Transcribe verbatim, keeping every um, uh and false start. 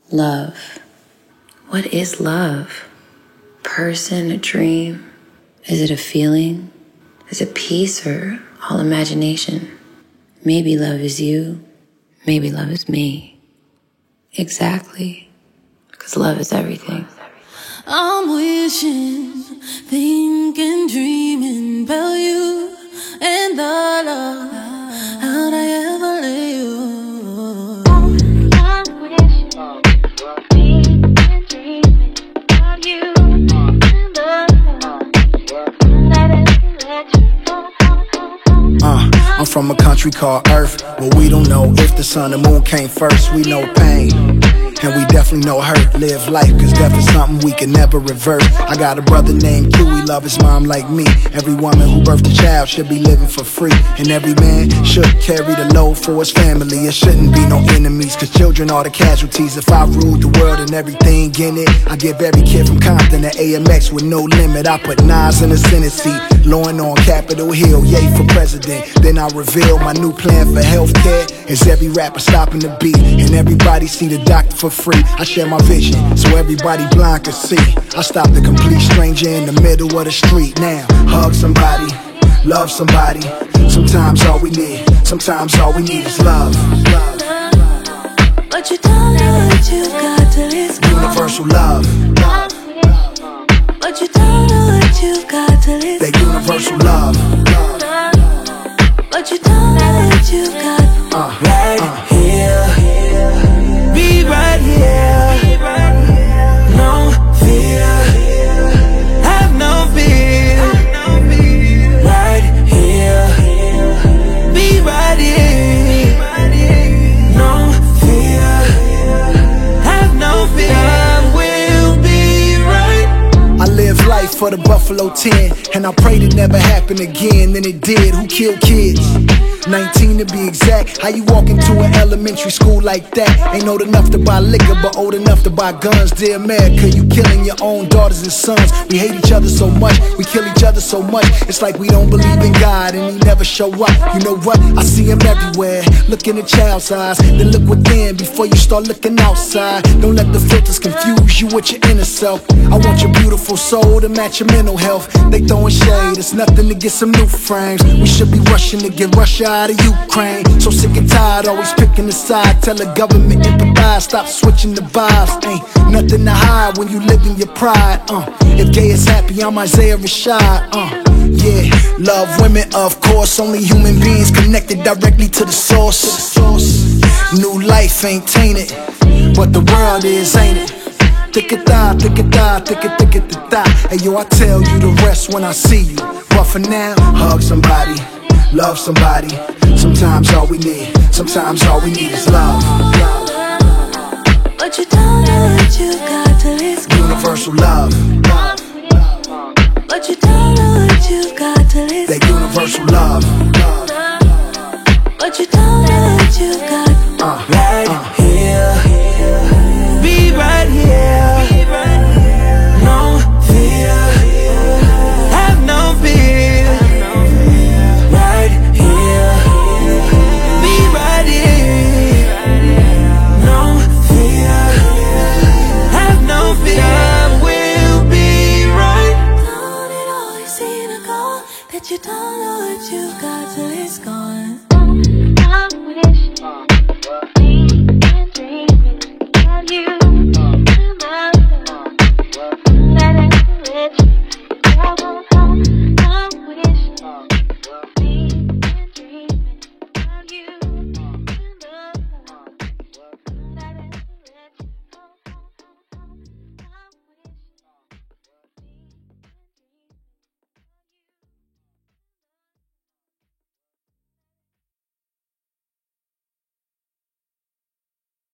Love. What is love? Person, a dream? Is it a feeling? Is it peace or all imagination? Maybe love is you. Maybe love is me. Exactly. Because love is everything. I'm wishing, thinking, dreaming about you and the love. How'd I ever let you? I'm wishing, thinking, dreaming about you and the love. How'd I ever let you? Uh, I'm from a country called Earth, but we don't know if the sun and moon came first. We know pain, and we definitely know hurt. Live life, cause death is something we can never reverse. I got a brother named Q, he love his mom like me. Every woman who birthed a child should be living for free, and every man should carry the load for his family. It shouldn't be no enemies, cause children are the casualties. If I ruled the world and everything in it, I give every kid from Compton to A M X with no limit. I put Nas in the Senate seat, Lauren on Capitol Hill, yay for president. Then I reveal my new plan for healthcare. Is every rapper stopping the beat, and everybody see the doctor for free. I share my vision, so everybody blind can see. I stop the complete stranger in the middle of the street. Now, hug somebody, love somebody. Sometimes all we need, sometimes all we need is love. Love. But you don't know what you got till it's gone. Universal love. Love. But you don't know what you got till it's that universal love. Love. But you don't know what you got. Uh, right uh. here, be right here. No fear, have no fear. Right here, be right here. No fear, have no fear. I will be right. I live life for the Buffalo ten, and I prayed it never happened again. Then it did. Who killed kids? nineteen to be exact. How you walk into an elementary school like that? Ain't old enough to buy liquor, but old enough to buy guns. Dear America, you killing your own daughters and sons. We hate each other so much, we kill each other so much. It's like we don't believe in God and he never show up. You know what? I see him everywhere. Look in a child's eyes, then look within before you start looking outside. Don't let the filters confuse you with your inner self. I want your beautiful soul to match your mental health. They throwing shade, it's nothing to get some new frames. We should be rushing to get Russia out of Ukraine. So sick and tired, always picking a side. Tell the government empathize, stop switching the vibes. Ain't nothing to hide when you live in your pride. Uh, if gay is happy, I'm Isaiah Rashad. Uh, yeah, love women, of course. Only human beings connected directly to the source. New life ain't tainted, but the world is, ain't it? Thick it thigh, thick it thigh, thick it, thick it, the thigh. Hey yo, I tell you the rest when I see you. But for now, hug somebody, love somebody. Sometimes all we need, sometimes all we need is love. Love. But you don't know what you got till it's gone. Universal love. Love. But you don't know what you got till it's that universal love. Love. But you don't know what you got. Uh, right uh. here, be right here. No fear, have no fear. Right here, be right here. No fear, have no fear. I will be right. Don't it always seem to go that you don't know what you got till it's gone. I wish, thinking, dreaming of you.